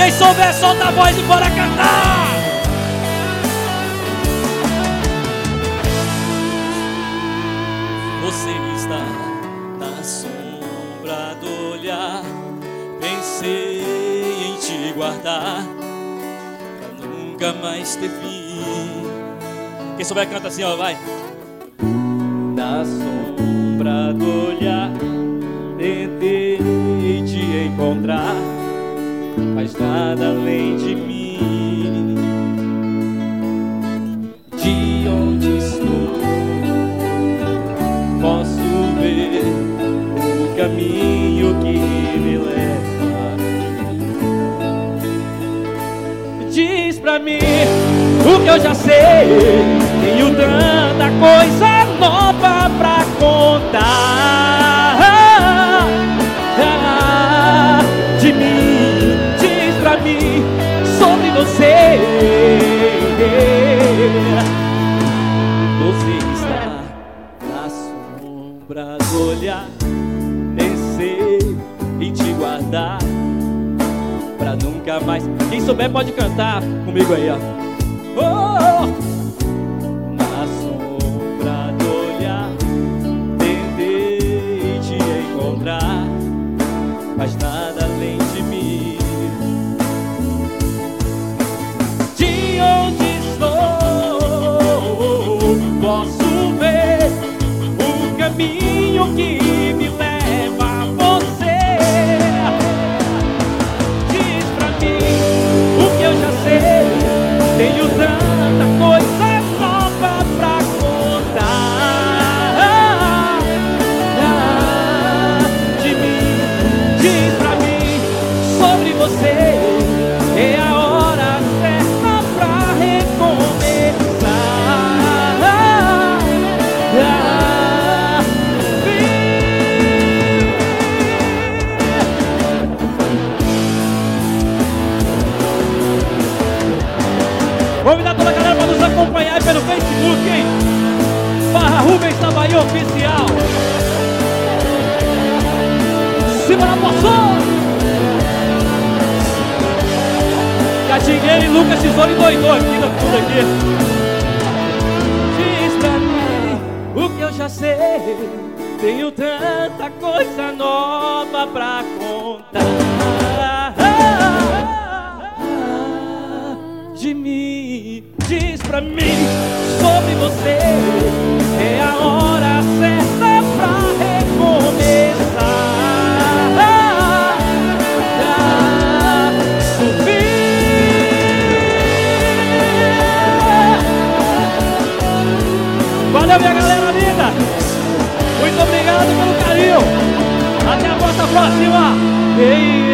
Quem souber, solta a voz e bora cantar. Você está na sombra do olhar. Pensei em te guardar pra nunca mais ter fim. Quem souber canta assim, ó, vai. Na sombra do olhar tentei te encontrar, mas nada além de mim. De onde estou posso ver o caminho que me leva. Diz pra mim o que eu já sei. Tenho tanta coisa nova pra contar. De mim, diz pra mim sobre você. Você está na sombra do olhar. Pensei em te guardar pra nunca mais. Quem souber pode cantar comigo aí, ó. Oh! Na sombra do olhar tentei te encontrar, mas nada além de mim. De onde estou posso ver o caminho que me leva a você. Diz pra mim o que eu já sei. Tenho tanta coisa nova pra contar. De mim, diz pra mim sobre você. É a hora certa pra recomeçar. Convidar toda a galera para nos acompanhar aí pelo Facebook, hein? Barra Rubens Tabaí Oficial. Simbora, moção! Catingueiro e Lucas Tesouro e Doidô aqui, tudo aqui. Diz pra mim o que eu já sei. Tenho tanta coisa nova pra contar. De mim, diz pra mim sobre você. É a hora certa pra recomeçar. Valeu, minha galera linda. Muito obrigado pelo carinho. Até a próxima. Ei.